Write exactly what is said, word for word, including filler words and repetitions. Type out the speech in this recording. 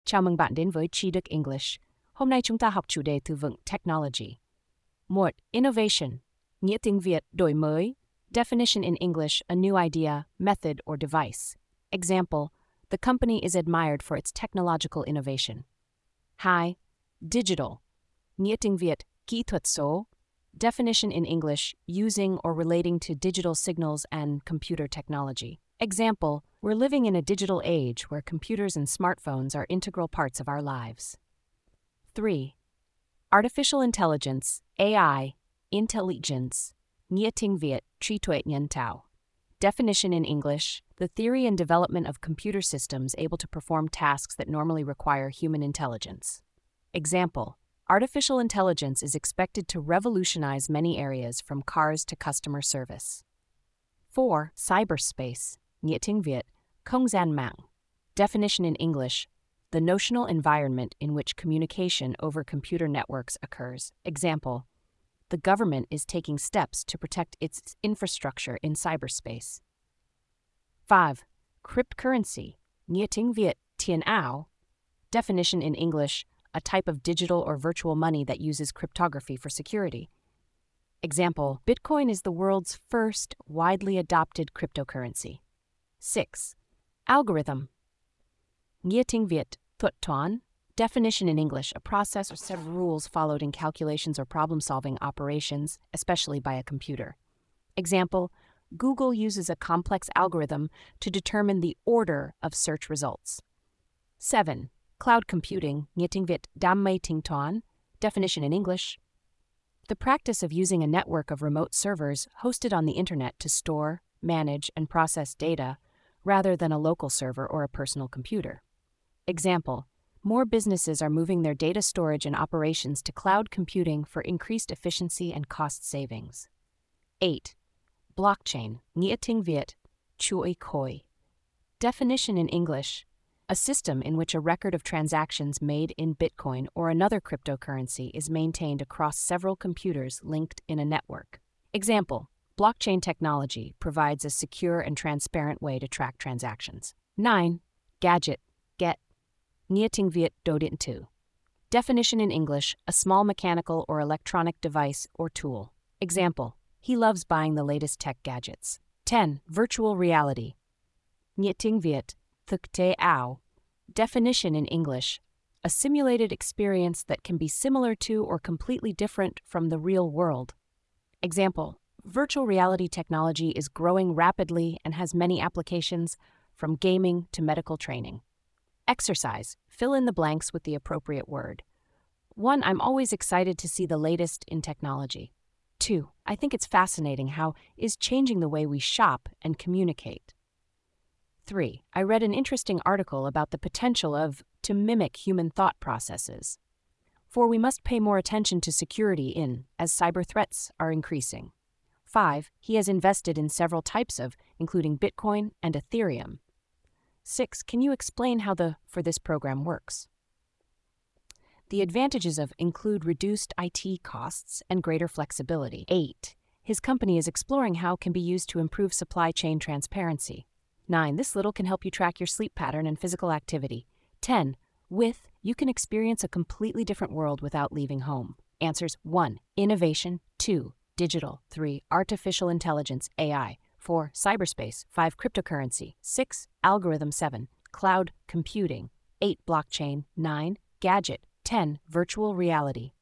Chào mừng bạn đến với tri thức English. Hôm nay chúng ta học chủ đề từ vựng technology. một. Innovation. Nghĩa tiếng Việt, đổi mới. Definition in English, a new idea, method, or device. Example, the company is admired for its technological innovation. hai. Digital. Nghĩa tiếng Việt, kỹ thuật số. Definition in English, using or relating to digital signals and computer technology. Example, we're living in a digital age where computers and smartphones are integral parts of our lives. three. Artificial intelligence, A I, intelligence, nghĩa tiếng Việt, trí tuệ nhân tạo. Definition in English, the theory and development of computer systems able to perform tasks that normally require human intelligence. Example, artificial intelligence is expected to revolutionize many areas from cars to customer service. four. Cyberspace, nghĩa tiếng Việt, không gian mạng. Definition in English, the notional environment in which communication over computer networks occurs. Example, the government is taking steps to protect its infrastructure in cyberspace. five. Cryptocurrency, nghĩa tiếng Việt, tiền ảo. Definition in English, a type of digital or virtual money that uses cryptography for security. Example, Bitcoin is the world's first widely adopted cryptocurrency. six. Algorithm. Nghĩa tiếng Việt, thuật toán. Definition in English, a process or set of rules followed in calculations or problem-solving operations, especially by a computer. Example, Google uses a complex algorithm to determine the order of search results. seven. Cloud computing, nghĩa tiếng Việt, đam mê tính toán. Definition in English, the practice of using a network of remote servers hosted on the internet to store, manage, and process data, rather than a local server or a personal computer. Example, more businesses are moving their data storage and operations to cloud computing for increased efficiency and cost savings. eight. Blockchain, nghĩa tiếng Việt, chuỗi khối. Definition in English, a system in which a record of transactions made in Bitcoin or another cryptocurrency is maintained across several computers linked in a network. Example, blockchain technology provides a secure and transparent way to track transactions. nine. Gadget, get, nghĩa tiếng Việt, đồ điện tử. Definition in English, a small mechanical or electronic device or tool. Example, he loves buying the latest tech gadgets. ten. Virtual reality, nghĩa tiếng Việt, thực tế ảo. Definition in English, a simulated experience that can be similar to or completely different from the real world. Example, virtual reality technology is growing rapidly and has many applications, from gaming to medical training. Exercise, fill in the blanks with the appropriate word. one. I'm always excited to see the latest in technology. two. I think it's fascinating how is changing the way we shop and communicate. three. I read an interesting article about the potential of to mimic human thought processes. four. We must pay more attention to security in, as cyber threats are increasing. five. He has invested in several types of, including Bitcoin and Ethereum. six. Can you explain how the for this program works? The advantages of include reduced I T costs and greater flexibility. eight. His company is exploring how can be used to improve supply chain transparency. nine. This little can help you track your sleep pattern and physical activity. ten. With, you can experience a completely different world without leaving home. Answers one. Innovation. two. Digital. three. Artificial intelligence, A I. four. Cyberspace. five. Cryptocurrency. six. Algorithm. seven. Cloud computing. eight. Blockchain. nine. Gadget. ten. Virtual reality.